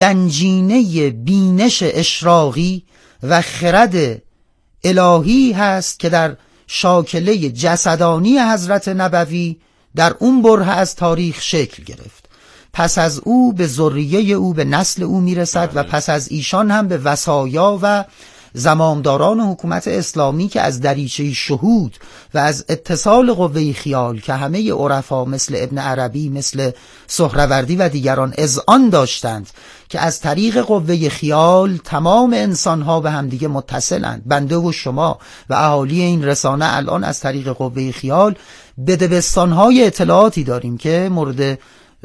گنجینه بینش اشراقی و خرد الهی هست که در شاکله جسدانی حضرت نبوی در اون بره از تاریخ شکل گرفت. پس از او به ذریه او، به نسل او میرسد و پس از ایشان هم به وصایا و زمامداران حکومت اسلامی که از دریچه شهود و از اتصال قوه خیال که همه عرفا مثل ابن عربی، مثل سهروردی و دیگران اذعان داشتند که از طریق قوه خیال تمام انسانها به همدیگه متصلند. بنده و شما و اهالی این رسانه الان از طریق قوه خیال به دبستانهای اطلاعاتی داریم که مورد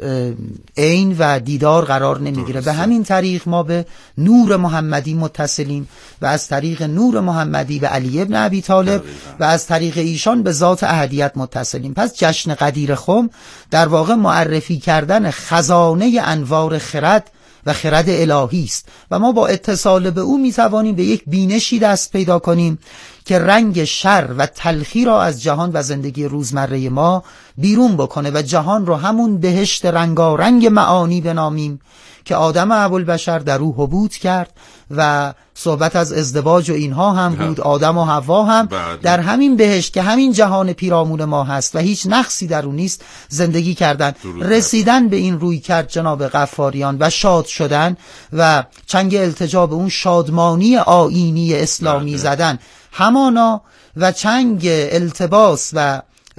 عین و دیدار قرار نمیگیره. به همین طریق ما به نور محمدی متصلیم و از طریق نور محمدی به علی ابن ابی طالب و از طریق ایشان به ذات احدیت متصلیم. پس جشن قدیر خم در واقع معرفی کردن خزانه انوار خرد و خرد الهی است و ما با اتصال به او میتوانیم به یک بینشی دست پیدا کنیم که رنگ شر و تلخی را از جهان و زندگی روزمره ما بیرون بکنه و جهان رو همون بهشت رنگارنگ معانی بنامیم که آدم ابوالبشر در او حبوط کرد و صحبت از ازدواج و اینها هم بود. آدم و حوا هم در همین بهشت که همین جهان پیرامون ما هست و هیچ نقصی در اون نیست زندگی کردن. رسیدن به این روی کرد جناب غفاریان و شاد شدن و چنگ التجا به اون شادمانی آیینی اسلامی زدن همانا و چنگ التباس و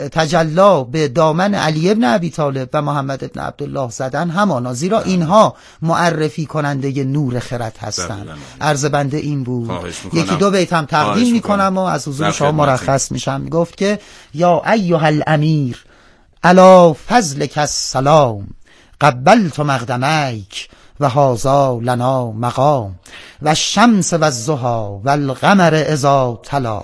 تجلا به دامن علی ابن ابی طالب و محمد ابن عبدالله زدن همانا، زیرا اینها معرفی کننده نور خرد هستند. عرض بنده این بود. یکی دو بیت هم تقدیم میکنم و از حضور شما مرخص میشم. گفت که یا ایها الامیر علی فضلک السلام قبلت مقدمیک و هذا لنا مقام و الشمس و الضحی و القمر اذا تلا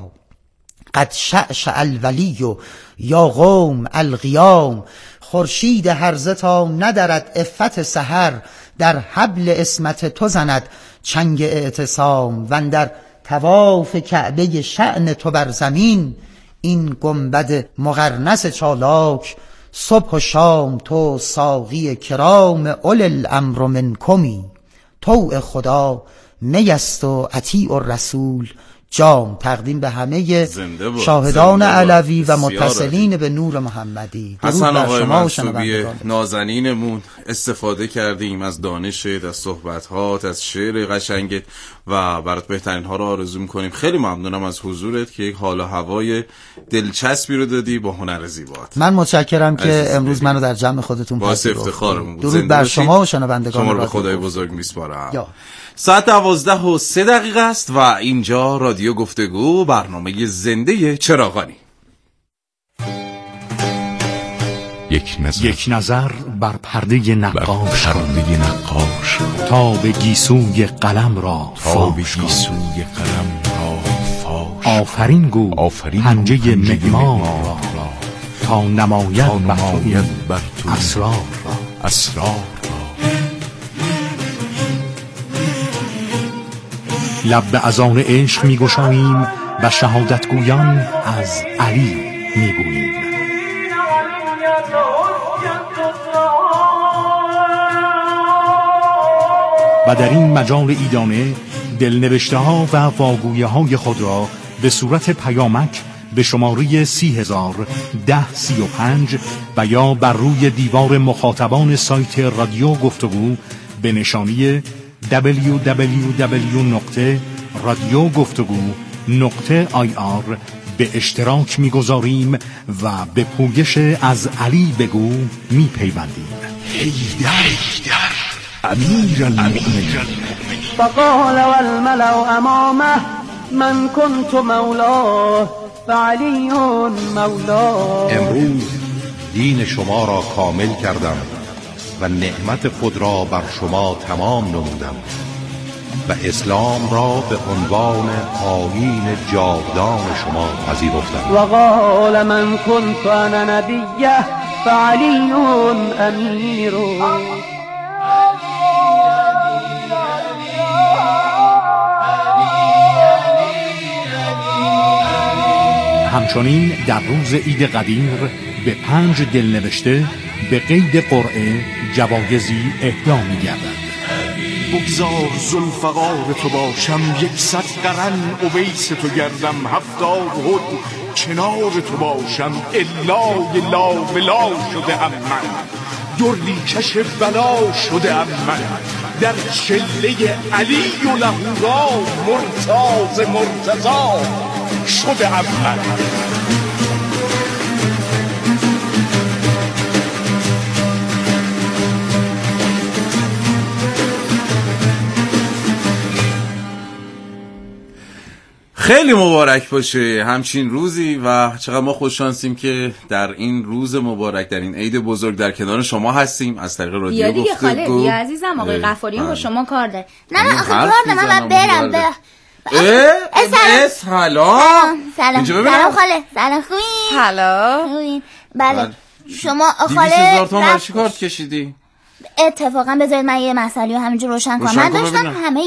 قد شعشع الولی یا قوم القیام خورشید هرزه تا ندرد عفت سحر در حبل اسمت تو زند چنگ اعتصام و اندر طواف کعبه شأن تو بر زمین این گنبد مقرنس چالاک صبح و شام تو ساقی کرام اول الامر منکمی طوع خدا میست و اطیع الرسول جام. تقدیم به همه شاهدان علوی و متصلین به نور محمدی. حسن آقای منصوبی نازنینمون، استفاده کردیم از دانشت، از صحبتات، از شعر قشنگت و برات بهترین ها رو آرزو میکنیم. خیلی ممنونم از حضورت که یک حال و هوای دلچسبی رو دادی با هنر زیبات. من متشکرم که امروز منو در جمع خودتون پذیرفتید. باعث افتخارمون بود. درود بر شما و شنوندگان. شما رو به خدای بزرگ میسپارم. ساعت 12:03 است و اینجا رادیو گفتگو، برنامه زنده چراغانی. یک نظر بر پرده نقاش تا به گیسوی قلم را فاش آفرین گو پنجه معمار را تا نماید بر تو اسرار لب به اذان عشق می گشاییم و شهادت گویان از علی می گوییم. و در این مجال ایدانه دلنوشته ها و واگویه های خود را به صورت پیامک به شماره 301035 و یا بر روی دیوار مخاطبان سایت رادیو گفتگو به نشانی www.radiogoftagoo.ir به اشتراک می‌گذاریم و به پویش از علی بگو می‌پیوندیم. حیدر امیر المؤمنین. فقال والملأ امامه من كنت مولاه فعلی مولاه. امروز دین شما را کامل کردم و نعمت خود را بر شما تمام نمودم و اسلام را به عنوان آیین جاودان شما پذیرفتم. و قال من كنت انا نبیه فعلی امیر. همچنین در روز عید قدیر به 5 دلنوشته به قید قرعه جوایزی اهدا می‌گردد. بگذار ذوالفقار تو باشم، 100 قرن اویس تو گردم، 70 هد کنار تو باشم، الا لا بلا شده ام من، دردی کش بلا شده ام من، در چله علی و لهورا مرتاز مرتضا شده ام من. خیلی مبارک باشه همچین روزی و چقدر ما خوششانسیم که در این روز مبارک، در این عید بزرگ در کنار شما هستیم از طریق رادیو بیا دیگه گفتگو. خاله بیا عزیزم، آقای غفاریون با شما کار داره. نه آخه کار دارم، من برم. سلام سلام خاله، سلام خوبی؟ سلام. بله شما خاله 200,000 تومان برای چی کارت کشیدی؟ اتفاقا بذارید من یه مسئله همینجا روشن کنم. من داشتم همه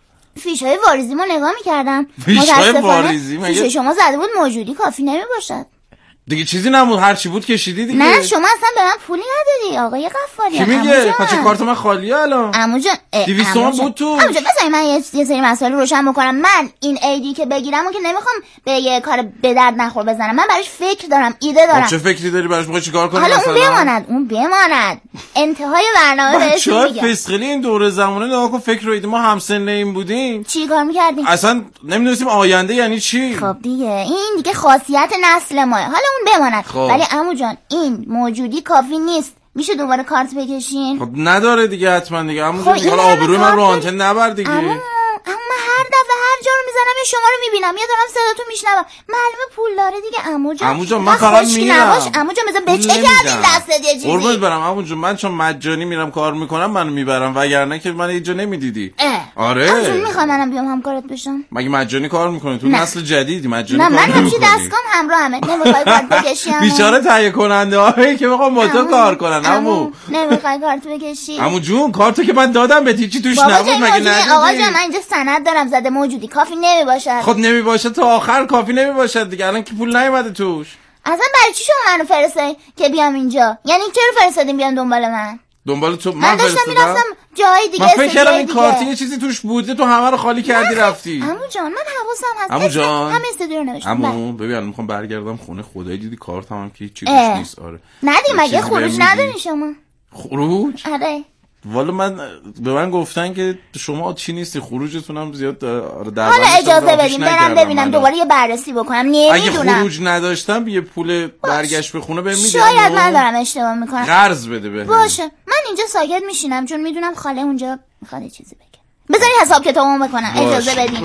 فیشای واریزیمو نگاه میکردم. فیشای واریزی فیش شما زده بود موجودی کافی نمیباشد دیگه، چیزی نمود، هر چی بود کشیدی دیگه. نه شما اصلا به من پولی ندادی آقای غفاری. کی میگه؟ پس کارت من خالیه الان. عمو جان 200 تومان بود تو. عمو جان بذارید من یه سری مسائل روشن بکنم. من این ایدی که بگیرم و که نمیخوام به یه کار به درد نخور بزنم، من براش فکر دارم، ایده دارم. چه فکری داری براش؟ میخوای چیکار کنی حالا مثلا؟ اون بماند انتهای برنامه بهشون میگم. چرا فسخلی این دوره زمانه نگاه کن، فکر رو ایده ما همسن این بودیم چی کار میکردیم؟ اصلا نمیدونستیم آینده یعنی چی. خب دیگه این دیگه خاصیت نسل ماه. حالا اون بماند. ولی عمو جان این موجودی کافی نیست، میشه دوباره کارت بکشین؟ خب نداره دیگه حتما دیگه عمو جان. حالا آبروی من رو آنتن نبر دیگه. اما من هر دفعه هر جا رو میزنم یه شما رو میبینم، یا دارم صداتون میشنوم، معلومه پول داره دیگه عمو جان. عمو جان من فقط میرم. عمو جان مثلا به چه کردین دستت یه چیزی؟ قربونت برم عمو جان، من چون مجانی میرم کار میکنم منو میبرم، وگرنه که من اینجا نمیدیدی. آره عمو جان میخوام منم بیام همکارت بشم. مگه مجانی کار میکنی؟ تو نسل جدیدی مجانی کار نمیکنی. نه من همچی دستگام همراهمه. نمیخوای کارت بکشی؟ بیچاره تهیه کننده هایی که میخوام با تو کار کنن. عمو نمیخوای کارت بکشی؟ عمو جون کارتو که من دادم به چی توش نبود مگه ندیدی؟ آقا جان من اینجا سند دارم زده موجودی کافی نمیباشد. خب نمیباشه تا آخر کافی نمیباشد دیگه. الان که پول نیومده توش. اصلا برای چی شما منو فرستادین که بیام اینجا؟ یعنی چرا فرستادین بیان دنبال من؟ دنبال تو من داشتم میرفتم جای دیگه. من فکر کردم این کارتی یه چیزی توش بوده، تو همه رو خالی کردی رفتی. عمو جان من حواسم هست. عمو جان همه استودیو رو نوشتم. عمو ببین الان میخوام برگردم خونه، خدای دیدی کارتم هم که چیزی نیست. آره ندی مگه خروج نداری شما؟ خروج؟ آره والا به من گفتن که شما چی نیستی، خروجتونم زیاد داره. حالا اجازه بدیم برم ببینم دوباره یه بررسی بکنم. نمیدونم اگه خروج نداشتم یه پول برگشت به خونه بهم میدن. شاید من دارم اشتباه میکنم. قرض بده بهم. باشه من اینجا ساکت میشینم چون میدونم خاله اونجا میخواد چیزی بگه. بذاری حساب کتابمو بکنم. اجازه بدین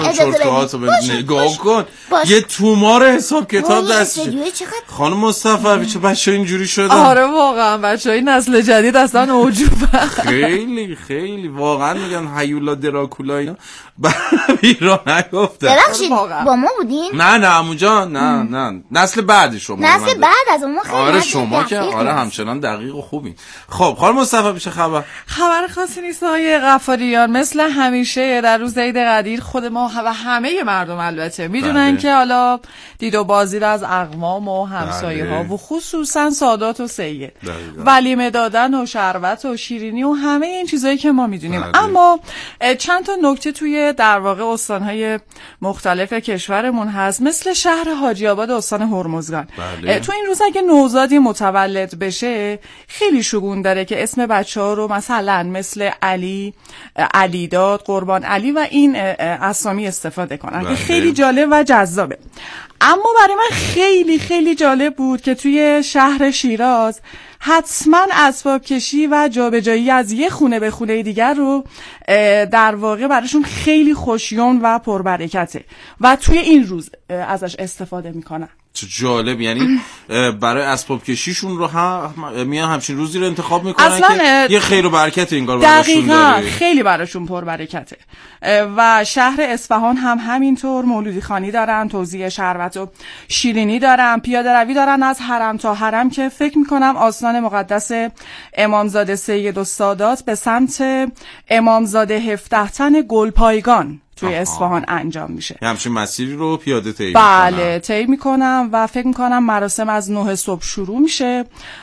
نگاه کن یه تومار حساب کتاب دستش. خانم مصطفی چه بچه اینجوری شدن؟ آره واقعا بچهای نسل جدید اصلا عجوبه. خیلی خیلی واقعا میگن هیولا دراکولا اینا بیرا نگفتن. ببخشید با ما بودین؟ نه عمو جان نه نسل بعد شما. نسل بعد از اون خیلی. آره شما که آره همچنان دقیق و خوبین. خب خانم مصطفی چه خبر؟ خبر خاصی نیست آقای غفاریان. مثل همیشه در روز عید قدیر خود ما و همه مردم البته میدونن که حالا دید و بازی را از اقوام و همسایه ها و خصوصا سادات و سید ولیمه دادن و شربت و شیرینی و همه این چیزایی که ما میدونیم. اما چند تا نکته توی در واقع استانهای مختلف کشورمون هست، مثل شهر حاجی آباد استان هرمزگان. تو این روز اگه نوزادی متولد بشه خیلی شگون داره که اسم بچه‌ها رو مثلا مثل علی داد، قربان علی و این اسامی استفاده کنن که خیلی جالب و جذابه. اما برای من خیلی خیلی جالب بود که توی شهر شیراز حتما اسباب کشی و جابجایی از یه خونه به خونه دیگر رو در واقع براشون خیلی خوشیوم و پربرکته و توی این روز ازش استفاده میکنن. چه جالب. یعنی برای اسباب کشیشون رو میان همچین روزی رو انتخاب میکنن که یه خیر و برکت انگار براشون داره. دقیقاً خیلی براشون پربرکته. و شهر اصفهان هم همینطور مولودی خانی دارن، توزیع شربت و شیرینی دارن، پیاده روی دارن از حرم تا حرم که فکر میکنم آستان مقدس امامزاده سید السادات به سمت امامزاده 17 تن گلپایگان توی اصفهان انجام میشه. همچین مسیری رو پیاده طی بله طی میکنم و فکر میکنم مراسم از 9 صبح شروع میشه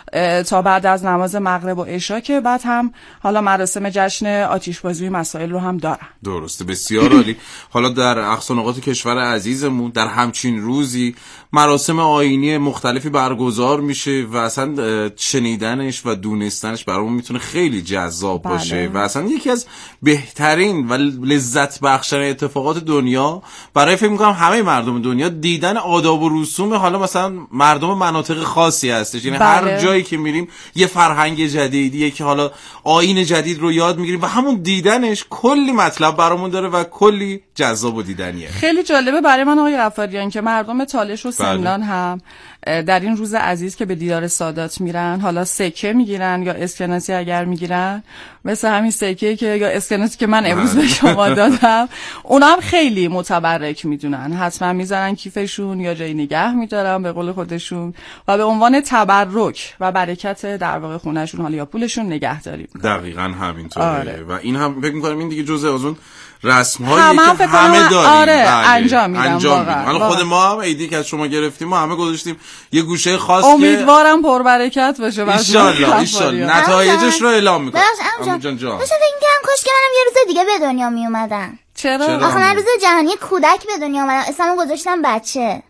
تا بعد از نماز مغرب و عشا که بعد هم حالا مراسم جشن آتش‌بازی مسائل رو هم دارن. درسته، بسیار عالی. حالا در اقصا نقاط کشور عزیزمون در همچین روزی مراسم آیینی مختلفی برگزار میشه و اصلا شنیدنش و دونستنش برامون میتونه خیلی جذاب باشه و اصلا یکی از بهترین و لذت بخشن اتفاقات دنیا برای فکر میکنم همه مردم دنیا دیدن آداب و رسوم حالا مثلا مردم مناطق خاصی هستش. یعنی هر جایی که میریم یه فرهنگ جدیدیه که حالا آیین جدید رو یاد میگیریم و همون دیدنش کلی مطلب برامون داره و کلی جذاب و دیدنیه. خیلی جالبه برای من آقای غفاریان که مردم تالش و سمنان هم در این روز عزیز که به دیدار سادات میرن حالا سکه میگیرن یا اسکناسی اگر میگیرن، مثل همین سکه که یا اسکناسی که من امروز به شما دادم، اونا هم خیلی متبرک میدونن، حتما میذارن کیفشون یا جایی نگه میدارن به قول خودشون و به عنوان تبرک و برکت در واقع خونهشون حالا یا پولشون نگهداری میکنن. دقیقاً همینطوره. و این هم فکر میکنم این دیگه جزء از اون رسم‌هایی که همه داریم. انجام میدیم. حالا خود ما هم عیدی که از شما گرفتیم ما همه گذاشتیم یه گوشه خاص امیدوارم پربرکت باشه. ایشالله نتایجش رو اعلام میکنم. امجان جان داشتم فکر می‌کردم کاش که منم یه روز دیگه به دنیا می اومدم. چرا؟ آخه من روز جهانی کودک به دنیا اومدم، اسممو گذاشتم بچه.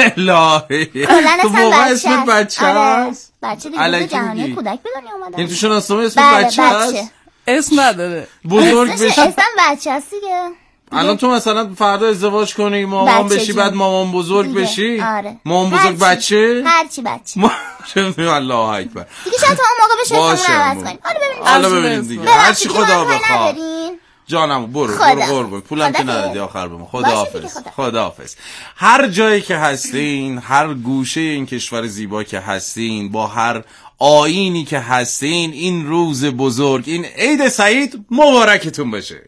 الهی تو موقع اسم بچه هست؟ بچه دیگه روز جهانی کودک به دنیا اومدم. این تو شناسنامه اسم بچه هست؟ اسم نداره. بزرگ بشی اسم بچه هست دیگه. الان تو مثلا فردا ازدواج کنی مامان بشی بعد مامان بزرگ بشی. آره. مامان بزرگ بچه؟ هرچی بچه. الله اکبر. دیگه شاید تا اون موقع بشه اسممون عوض کنیم. حالا ببینیم دیگه. هرچی خدا بخواد. جانم برو پولم که ندادی آخر به ما. خداحافظ. هر جایی که هستین، هر گوشه این کشور زیبا که هستین، با هر آیینی که هستین، این روز بزرگ، این عید سعید مبارکتون باشه.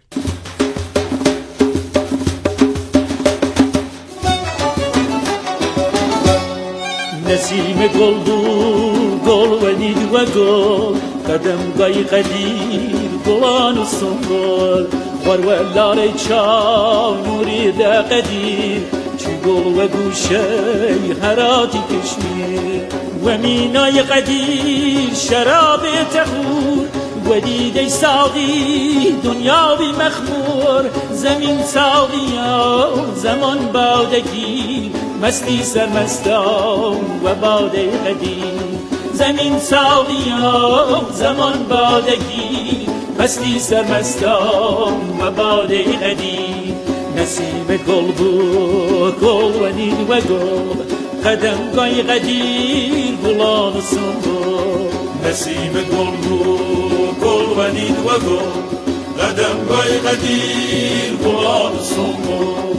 نسیم گل بود گل و دید و گل قدم گای قدیر گلان و سنگل ورولار چا نوری ده قدیر چی گل و گوشه هراتی کشمیر و مینای قدیر شراب تخور و دیده ساقی دنیا بی مخمور زمین ساقی زمان بادگی مستی سرمستان و باده قدیم زمین ساقی زمان بادگی مستی سرمستان و باده قدیم نسیم گل بود گل و نید و گل قدم گای قدیر گلان و سنبول نسیم گل بود گل و نید و گل قدم گای قدیر گلان و سنبول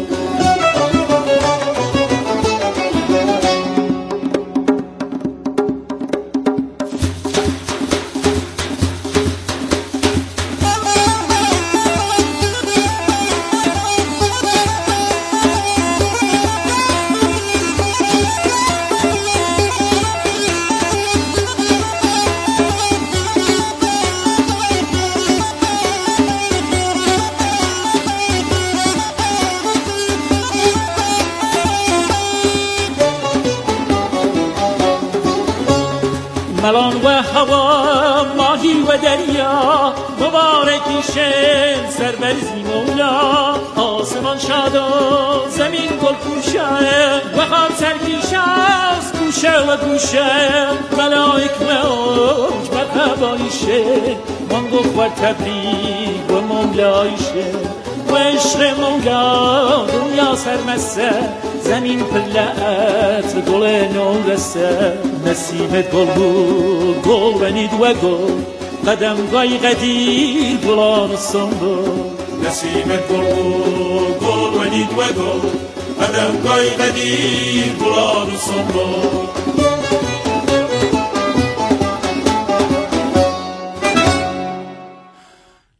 ملان و هوا ماهی و دریا مبارکی شن سربرزی مولا آسمان شاد و زمین گل پوشه و خان سرکیش است گوشه و گوشه ملائک موج بر هوایشه من گفت تبریک و مولایشه و عشق مولا دنیا سرمسته زمین پلت گل نورسته نسیمت گل بود گل و نید و گل قدم گای قدیر گلان سنبول نسیمت گل بود گل و نید و گل قدم گای قدیر گلان سنبول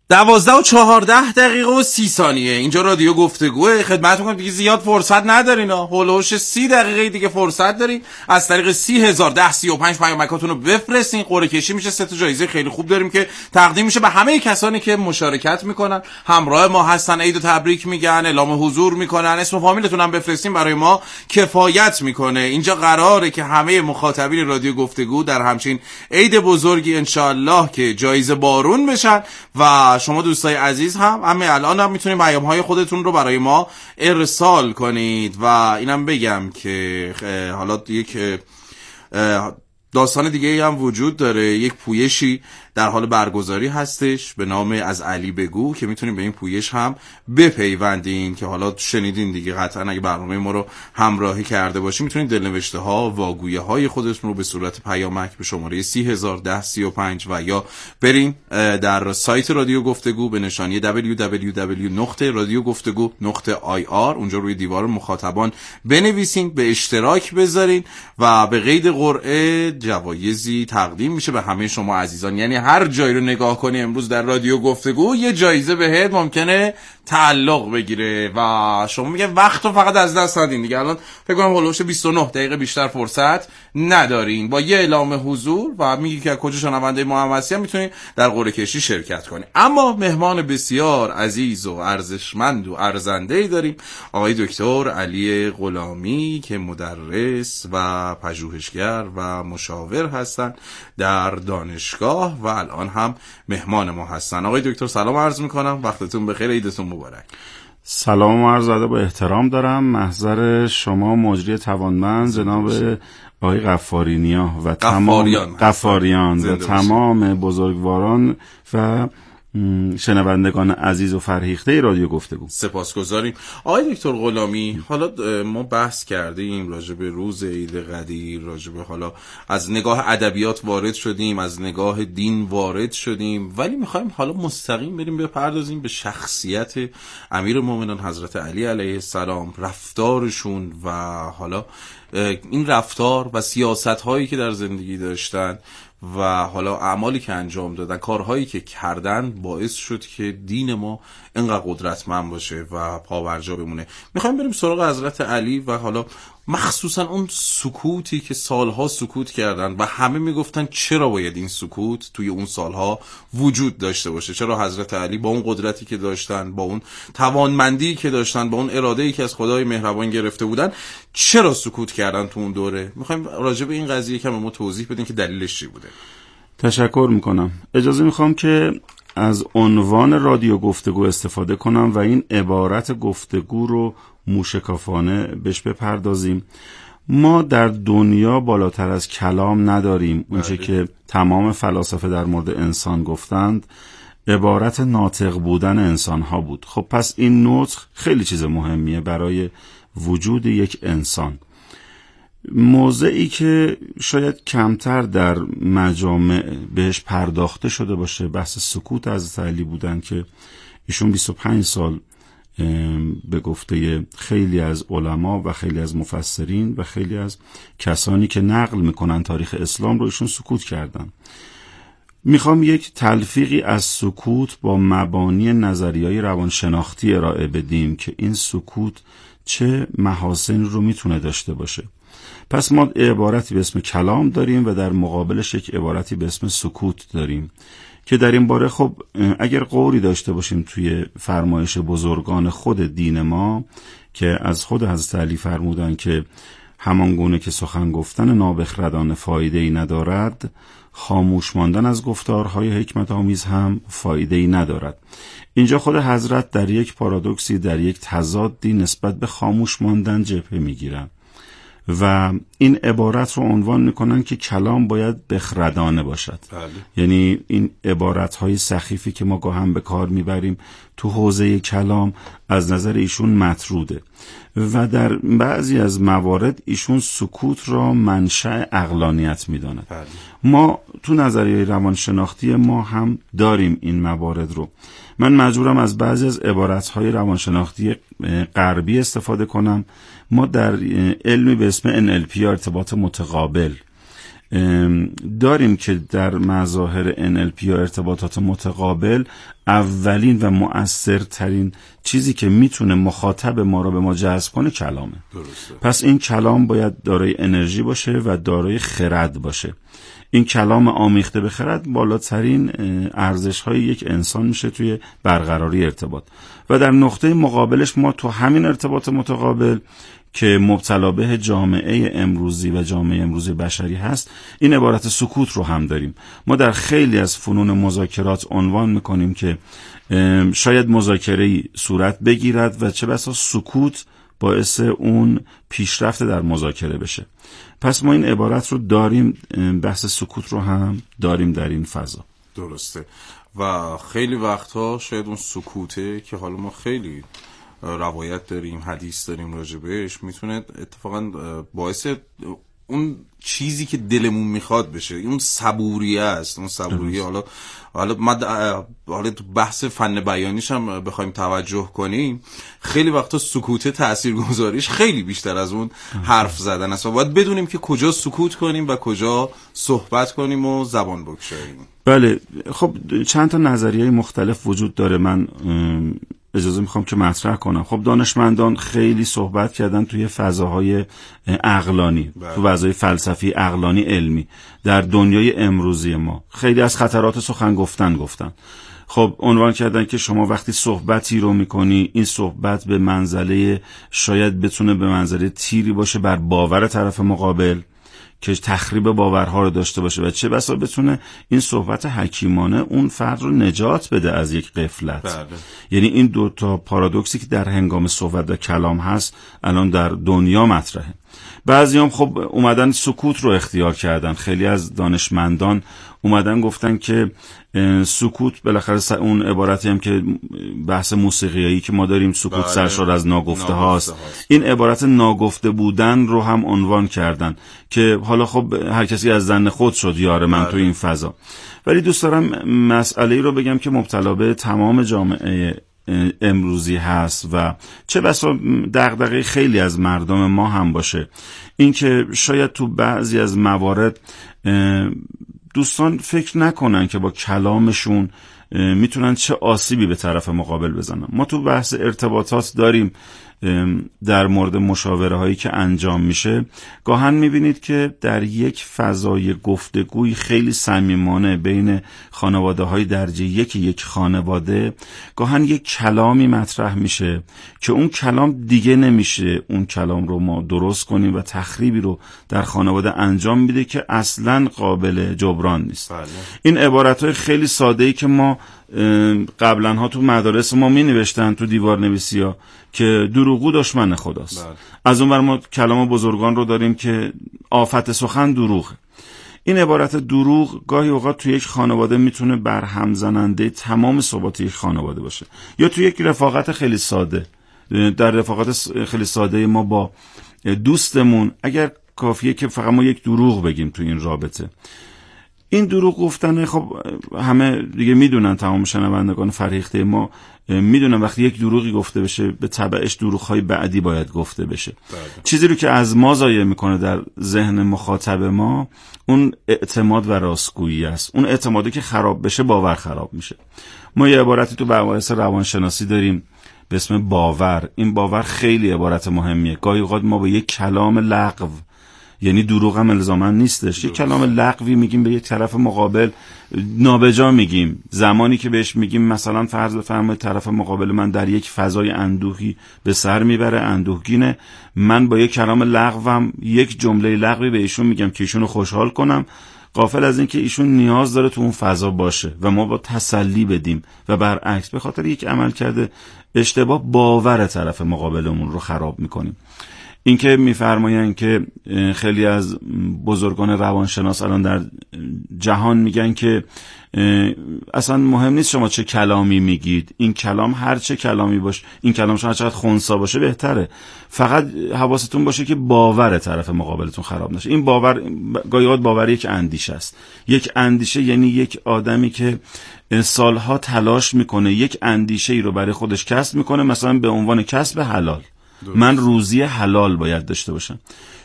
12:14 اینجا رادیو گفتگوه. خدمتتون کنم دیگه زیاد فرصت ندارین ها، هولوش 30 دقیقه دیگه فرصت دارین. از طریق 30,010-35 پیامکاتون رو بفرستین. قرعه کشی میشه. 3 تا جایزه خیلی خوب داریم که تقدیم میشه به همه کسانی که مشارکت میکنن، همراه ما هستن، عید تبریک میگن، اعلام حضور میکنن، اسم و فامیلتون هم بفرستین، برای ما کفایت میکنه. اینجا قراره که همه مخاطبین رادیو گفتگو در همچین عید بزرگی انشالله که جایزه بارون بشن و شما دوستای عزیز هم همه الان هم میتونید پیام‌های خودتون رو برای ما ارسال کنید. و اینم بگم که حالا یک داستان دیگه هم وجود داره. یک پویشی در حال برگزاری هستش به نام از علی بگو که میتونیم به این پویش هم بپیوندین که حالا شنیدین دیگه قطعا. اگه برنامه ما رو همراهی کرده باشین میتونید دلنوشته ها واگویه های خودتون رو به صورت پیامک به شماره 30,010-35 و یا برین در سایت رادیو گفتگو به نشانی www.radiogoftegu.ir اونجا روی دیوار مخاطبان بنویسین، به اشتراک بذارین و به قید قرعه جوایزی تقدیم میشه به همه شما عزیزان. یعنی هر جایی رو نگاه کنی امروز در رادیو گفتگو یه جایزه بهت ممکنه تعلق بگیره و شما میگه وقت رو فقط از دست ندین دیگه. الان فکر کنم هولوش 29 دقیقه بیشتر فرصت ندارین. با یه اعلام حضور و میگی که کجا شنونده ما هم هستی میتونی در قرعه کشی شرکت کنی. اما مهمان بسیار عزیز و ارزشمند و ارزنده‌ای داریم، آقای دکتر علی غلامی که مدرس و پژوهشگر و مشاور هستن در دانشگاه و الان هم مهمان ما هستن. آقای دکتر سلام عرض میکنم، وقتتون بخیر، عیدتون مبارک. سلام و عرض ادب و احترام دارم محضر شما مجری توانمند جناب آقای غفارینیا و غفاریان و تمام بزرگواران و شنوندگان عزیز و فرهیخته رادیو گفتگو. سپاسگزاریم. آقای دکتر غلامی، حالا ما بحث کردیم راجع به روز عید قدیر، راجع به حالا از نگاه ادبیات وارد شدیم، از نگاه دین وارد شدیم، ولی میخوایم حالا مستقیم بریم بپردازیم به شخصیت امیرالمومنین حضرت علی علیه السلام، رفتارشون و حالا این رفتار و سیاست‌هایی که در زندگی داشتن و حالا اعمالی که انجام دادن، کارهایی که کردن باعث شد که دین ما اینقدر قدرتمند باشه و پابرجا بمونه. میخوایم بریم سراغ حضرت علی و حالا مخصوصا اون سکوتی که سالها سکوت کردن و همه میگفتن چرا باید این سکوت توی اون سالها وجود داشته باشه، چرا حضرت علی با اون قدرتی که داشتن، با اون توانمندی که داشتن، با اون اراده‌ای که از خدای مهربان گرفته بودن، چرا سکوت کردن تو اون دوره. میخوایم راجع به این قضیه کم ما توضیح بدین که دلیلش چی بوده. تشکر میکنم. اجازه میخوام که از عنوان رادیو گفتگو استفاده کنم و این عبارت گفتگو رو موشکافانه بهش بپردازیم. ما در دنیا بالاتر از کلام نداریم. اونچه که تمام فلاسفه در مورد انسان گفتند عبارت ناطق بودن انسان ها بود. خب پس این نطق خیلی چیز مهمیه برای وجود یک انسان. موضعی که شاید کمتر در مجامع بهش پرداخته شده باشه بحث سکوت حضرت علی بودن که ایشون 25 سال به گفته خیلی از علما و خیلی از مفسرین و خیلی از کسانی که نقل میکنن تاریخ اسلام رو ایشون سکوت کردن. میخوام یک تلفیقی از سکوت با مبانی نظریه‌های روانشناختی ارائه بدیم که این سکوت چه محاسن رو میتونه داشته باشه. پس ما عبارتی به اسم کلام داریم و در مقابلش یک عبارتی به اسم سکوت داریم که در این باره خب اگر قولی داشته باشیم توی فرمایش بزرگان خود دین ما که از خود حضرت علی فرمودن که همان گونه که سخن گفتن نابخردانه فایده‌ای ندارد، خاموش ماندن از گفتارهای حکمت آمیز هم فایده‌ای ندارد. اینجا خود حضرت در یک پارادوکسی، در یک تضادی نسبت به خاموش ماندن جبهه میگیرن و این عبارت رو عنوان میکنن که کلام باید بخردانه باشد. یعنی این عبارت‌های سخیفی که ما گاهم به کار میبریم تو حوزه کلام از نظر ایشون مطروده و در بعضی از موارد ایشون سکوت را منشأ عقلانیت میداند. ما تو نظریه روانشناختی ما هم داریم این موارد رو. من مجبورم از بعضی از عبارت‌های روانشناختی غربی استفاده کنم. ما در علمی به اسم NLP ارتباط متقابل داریم که در مظاهر NLP یا ارتباطات متقابل اولین و مؤثرترین چیزی که میتونه مخاطب ما رو به ما جذب کنه کلامه. درسته. پس این کلام باید دارای انرژی باشه و دارای خرد باشه. این کلام آمیخته به خرد بالاترین ارزش‌های یک انسان میشه توی برقراری ارتباط. و در نقطه مقابلش ما تو همین ارتباط متقابل که مبتلا به جامعه امروزی و جامعه امروزی بشری هست، این عبارت سکوت رو هم داریم. ما در خیلی از فنون مذاکرات عنوان میکنیم که شاید مذاکره‌ای صورت بگیرد و چه بسا سکوت باعث اون پیشرفت در مذاکره بشه. پس ما این عبارت رو داریم، بحث سکوت رو هم داریم در این فضا. درسته. و خیلی وقتها شاید اون سکوته که حالا ما خیلی روایت داریم، حدیث داریم راجبش، میتونه اتفاقا باعث اون چیزی که دلمون میخواد بشه. اون صبوریه است، اون صبوریه. حالا تو بحث فن بیانیش هم بخوایم توجه کنیم، خیلی وقتا سکوت تاثیرگذاریش خیلی بیشتر از اون حرف زدن است و باید بدونیم که کجا سکوت کنیم و کجا صحبت کنیم و زبان بگشاییم. بله، خب چند تا نظریه مختلف وجود داره. من اجازه میخوام که مطرح کنم. خب دانشمندان خیلی صحبت کردن توی فضاهای عقلانی، تو فضای فلسفی، عقلانی، علمی. در دنیای امروزی ما خیلی از خطرات سخن گفتن. خب عنوان کردن که شما وقتی صحبتی رو میکنی، این صحبت به منزله شاید بتونه به منزله تیری باشه بر باور طرف مقابل که تخریب باورها رو داشته باشه و چه بسا بتونه این صحبت حکیمانه اون فرد رو نجات بده از یک غفلت. بله. یعنی این دو تا پارادوکسی که در هنگام صحبت و کلام هست الان در دنیا مطرحه. بعضیام خب اومدن سکوت رو اختیار کردن. خیلی از دانشمندان اومدن گفتن که سکوت بالاخره اون عبارتی هم که بحث موسیقیایی که ما داریم، سکوت سرشار از ناگفته هاست. این عبارت ناگفته بودن رو هم عنوان کردن که حالا خب هر کسی از زن خود شد یار من تو این فضا. ولی دوست دارم مسئله‌ای رو بگم که مبتلا به تمام جامعه امروزی هست و چه بسا دغدغه خیلی از مردم ما هم باشه، این که شاید تو بعضی از موارد دوستان فکر نکنن که با کلامشون میتونن چه آسیبی به طرف مقابل بزنن. ما تو بحث ارتباطات داریم در مورد مشاوره هایی که انجام میشه، گاهن میبینید که در یک فضای گفتگوی خیلی صمیمانه بین خانواده های درجه یک خانواده، گاهن یک کلامی مطرح میشه که اون کلام دیگه نمیشه اون کلام رو ما درست کنیم و تخریبی رو در خانواده انجام میده که اصلا قابل جبران نیست. این عبارت های خیلی ساده ای که ما قبلا ها تو مدارس ما می نوشتن تو دیوار نویسی ها که دروغگو دشمن خداست. از اون ور ما کلام بزرگان رو داریم که آفت سخن دروغه. این عبارت دروغ گاهی اوقات تو یک خانواده میتونه برهم زننده تمام ثبات یک خانواده باشه، یا تو یک رفاقت خیلی ساده. در رفاقت خیلی ساده ما با دوستمون اگر کافیه که فقط ما یک دروغ بگیم تو این رابطه، این دروغ گفتن خب همه دیگه میدونن، تمام شنوندگان فرهیخته ما میدونن وقتی یک دروغی گفته بشه به تبعش دروغ‌های بعدی باید گفته بشه. چیزی رو که از ما ضایع میکنه در ذهن مخاطب ما اون اعتماد و راستگویی است. اون اعتمادی که خراب بشه باور خراب میشه. ما یه عبارتی تو مباحث روانشناسی داریم به اسم باور. این باور خیلی عبارت مهمیه. گاهی اوقات ما با یک کلام لغو، یعنی دروغ هم الزاما نیستش، یک کلام لغوی میگیم به یک طرف مقابل، نابجا میگیم. زمانی که بهش میگیم مثلا فرض بفرمایید طرف مقابل من در یک فضای اندوهی به سر میبره، اندوهگینه، من با یک کلام لغوم یک جمله لغوی به ایشون میگم که ایشونو خوشحال کنم، غافل از این که ایشون نیاز داره تو اون فضا باشه و ما با تسلی بدیم و برعکس به خاطر یک عمل کرده اشتباه باور طرف مقابلمون رو خراب میکنیم. این که میفرمایند که خیلی از بزرگان روانشناس الان در جهان میگن که اصلا مهم نیست شما چه کلامی میگید، این کلام هر چه کلامی باشه، این کلام شما چقدر خنثی باشه بهتره، فقط حواستون باشه که باور طرف مقابلتون خراب نشه. این باور گاهی اوقات باور یک اندیشه است. یک اندیشه یعنی یک آدمی که سالها تلاش میکنه یک اندیشه ای رو برای خودش کسب میکنه، مثلا به عنوان کسب حلال. من روزی حلال باید داشته باشم.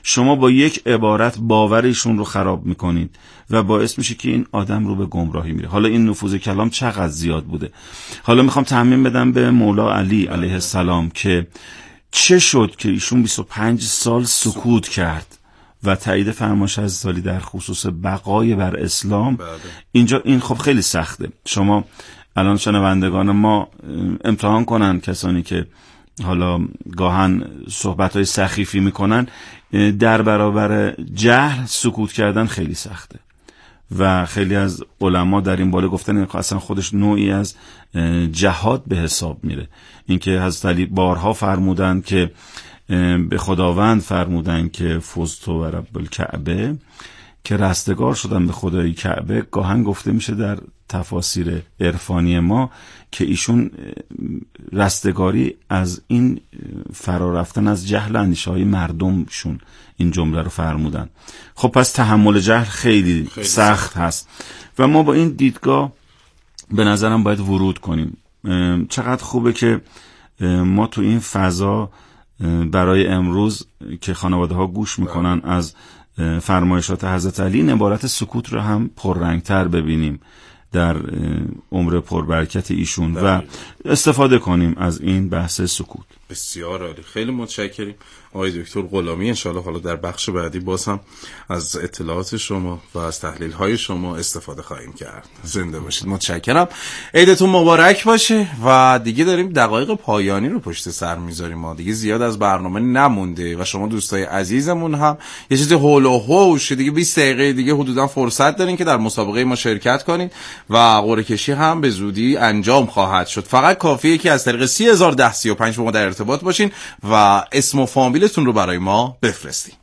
شما با یک عبارت باورشون رو خراب میکنید و باعث میشه که این آدم رو به گمراهی میره. حالا این نفوذ کلام چقدر زیاد بوده. حالا میخوام تعمیم بدم به مولا علی علیه السلام که چه شد که ایشون 25 سال سکوت کرد و تایید فرمایش حضرت علی در خصوص بقای بر اسلام. اینجا این خب خیلی سخته. شما الان شنوندگان ما امتحان کنن، کسانی که حالا گاهن صحبت‌های سخیفی میکنن، در برابر جهل سکوت کردن خیلی سخته و خیلی از علما در این بالا گفتن این اصلا خودش نوعی از جهاد به حساب میره. اینکه حضرت علی بارها فرمودن که به خداوند فرمودن که فزت و رب الکعبه، که رستگار شدن به خدای کعبه. گاهن گفته میشه در تفاسیر عرفانی ما که ایشون رستگاری از این فرار رفتن از جهل اندیشه‌های مردمشون این جمله رو فرمودن. خب پس تحمل جهل خیلی سخت هست و ما با این دیدگاه به نظرم باید ورود کنیم. چقدر خوبه که ما تو این فضا برای امروز که خانواده ها گوش میکنن از فرمایشات حضرت علی این عبارت سکوت رو هم پررنگتر ببینیم در عمر پربرکت ایشون و استفاده کنیم از این بحث سکوت. بسیار عالی، خیلی متشکریم آقای دکتر غلامی. انشالله حالا در بخش بعدی باز هم از اطلاعات شما و از تحلیل های شما استفاده خواهیم کرد. زنده باشید. متشکرم. عیدتون مبارک باشه و دیگه داریم دقایق پایانی رو پشت سر میذاریم. ما دیگه زیاد از برنامه نمونده و شما دوستای عزیزمون هم یه چیز هول و هوش دیگه 20 دقیقه دیگه حدودا فرصت دارین که در مسابقه ما شرکت کنین و قرعه کشی هم به زودی انجام خواهد شد. فقط کافیه که از طریق 301035 با ما در ارتباط باشین و اسم و فامیلتون رو برای ما بفرستین.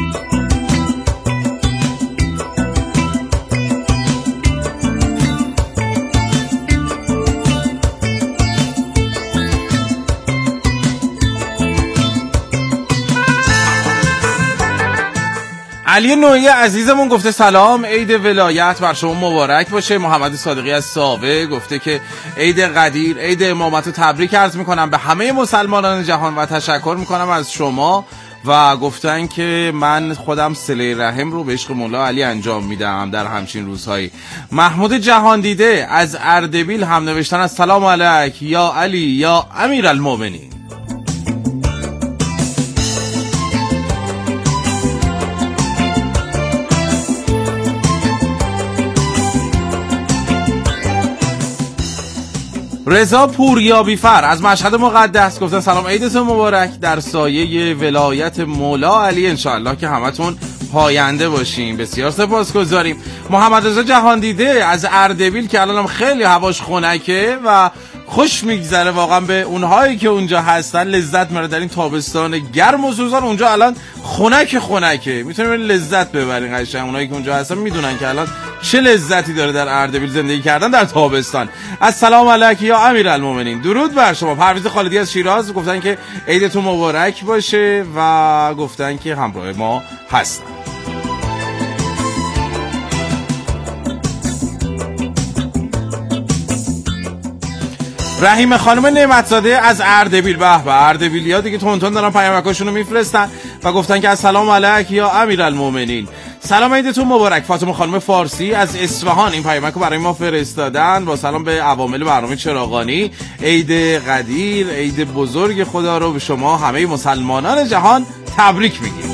علی نوعی عزیزمون گفته سلام، عید ولایت بر شما مبارک باشه. محمد صادقی از ساوه گفته که عید قدیر، عید امامت رو تبریک عرض میکنم به همه مسلمانان جهان و تشکر میکنم از شما و گفتن که من خودم صله رحم رو به عشق مولا علی انجام میدم در همچین روزهایی. محمود جهان دیده از اردبیل هم نوشتن از سلام علیک یا علی یا امیرالمومنین. رضا پوریابی فر از مشهد مقدس گفتن سلام، عیدتون مبارک در سایه ولایت مولا علی، انشاءالله که همتون پاینده باشیم. بسیار سپاسگزاریم. محمد رضا جهان دیده از اردبیل که الان هم خیلی هواش خنکه و خوش میگذره واقعا به اونهایی که اونجا هستن، لذت میبرن در این تابستان گرم و سوزان. اونجا الان خنکه میتونیم لذت ببرین قشنگ. اونایی که اونجا هستن میدونن که الان چه لذتی داره در اردبیل زندگی کردن در تابستان. السلام علیک یا امیرالمومنین. درود بر شما. پرویز خالدی از شیراز گفتن که عیدتون مبارک باشه و گفتن که همراه ما هستن. رحیم خانم نعمتزاده از اردبیل، به به اردبیلیا دیگه تون دارن پیامکاشون رو میفرستن و گفتن که السلام علیک یا امیرالمومنین. سلام، عیدتون مبارک. فاطمه خانم فارسی از اصفهان این پیامک رو برای ما فرستادن با سلام به عوامل برنامه چراغانی. عید قدیر، عید بزرگ خدا رو به شما همه مسلمانان جهان تبریک میگیم.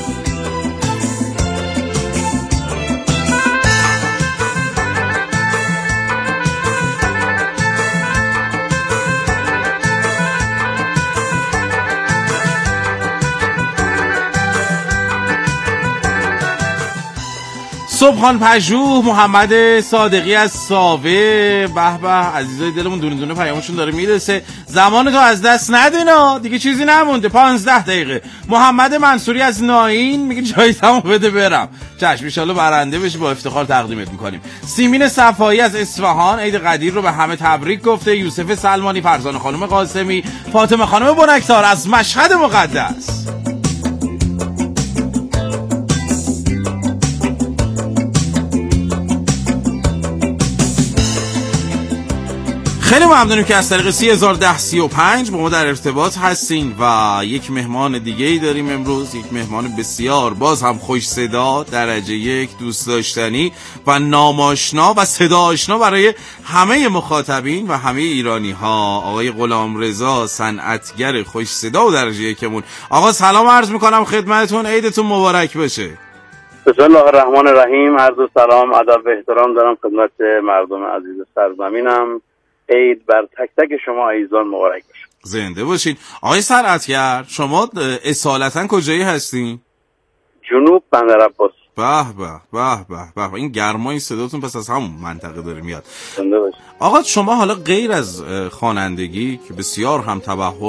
صبحان پژوه محمد صادقی از ساوه، به به عزیزای دلمون دونه دونه پیامشون داره میرسه. زمان تو از دست ندینا، دیگه چیزی نمونده، 15 دقیقه. محمد منصوری از ناین میگه جایزمو بده برم. چشم، ان شاءالله برنده بشی، با افتخار تقدیمت میکنیم. سیمین صفایی از اصفهان عید قدیر رو به همه تبریک گفته. یوسف سلمانی، فرزانه خانم قاسمی، فاطمه خانم بنکسار از مشهد مقدس. خیلی ممنونیم که از طریق 301035 با ما در ارتباط هستین و یک مهمان دیگه ای داریم امروز، یک مهمان بسیار باز هم خوش صدا، درجه 1، دوست داشتنی و ناماشنا و صدا آشنا برای همه مخاطبین و همه ایرانی ها، آقای غلامرضا، صنعتگر خوش صدا و درجه 1مون. آقا سلام عرض میکنم خدمتتون، عیدتون مبارک باشه. بسم الله الرحمن الرحیم. عرض سلام، ادب و احترام دارم خدمت مردم عزیز سرزمینم. عید بر تک تک شما عزیزان مبارک باشه. زنده باشین. آقای صنعتگر، شما اصالتا کجایی هستین؟ جنوب بندرعباس. به به این گرمای صداتون پس از همون منطقه داره میاد. زنده باشین. آقا شما حالا غیر از خوانندگی که بسیار هم تبحر